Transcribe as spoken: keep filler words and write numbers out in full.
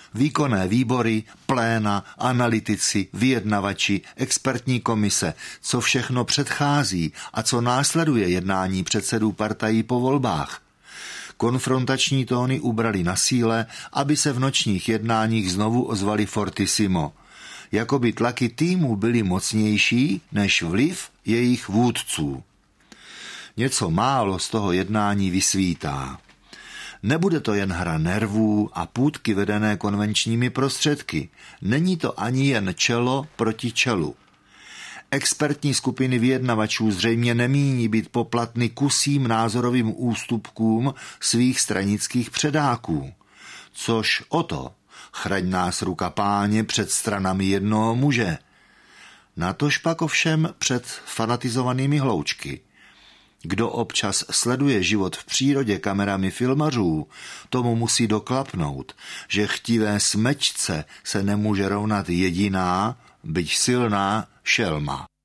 výkonné výbory, pléna, analytici, vyjednavači, expertní komise, co všechno předchází a co následuje jednání předsedů partají po volbách. Konfrontační tóny ubrali na síle, aby se v nočních jednáních znovu ozvali fortissimo. Jakoby tlaky týmu byly mocnější než vliv jejich vůdců. Něco málo z toho jednání vysvítá. Nebude to jen hra nervů a půtky vedené konvenčními prostředky. Není to ani jen čelo proti čelu. Expertní skupiny vyjednavačů zřejmě nemíní být poplatny kusím názorovým ústupkům svých stranických předáků. Což o to, chraň nás ruka páně před stranami jednoho muže. Natož pak ovšem před fanatizovanými hloučky. Kdo občas sleduje život v přírodě kamerami filmařů, tomu musí doklapnout, že chtivé smečce se nemůže rovnat jediná, byť silná šelma.